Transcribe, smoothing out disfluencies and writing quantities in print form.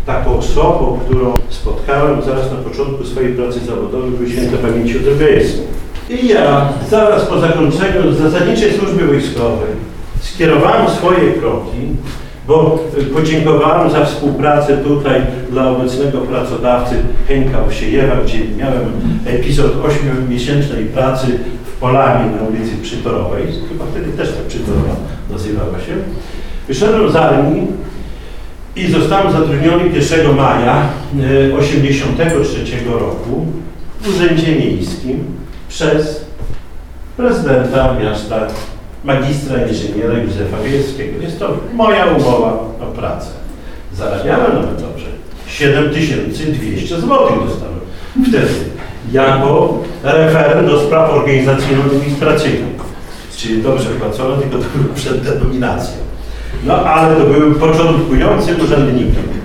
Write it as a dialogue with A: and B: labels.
A: taką osobą, którą spotkałem zaraz na początku swojej pracy zawodowej w Świętej Pamięci Odrobieńskiej. I ja zaraz po zakończeniu zasadniczej służby wojskowej skierowałem swoje kroki, bo podziękowałem za współpracę tutaj dla obecnego pracodawcy Henka Owsiejewa, gdzie miałem epizod 8-miesięcznej pracy w Polamie na ulicy Przytorowej, chyba wtedy też tak Przytorowa nazywała się. Wyszedłem z armii i zostałem zatrudniony 1 maja 1983 roku w Urzędzie Miejskim przez prezydenta miasta, magistra inżyniera Józefa Bielskiego. Jest to moja umowa o pracę. Zarabiałem nawet dobrze. 7200 zł dostałem wtedy jako referent do spraw organizacyjno-administracyjnych. Czyli dobrze płacono, tylko to było przed denominacją. No ale to były początkujący urzędnikiem.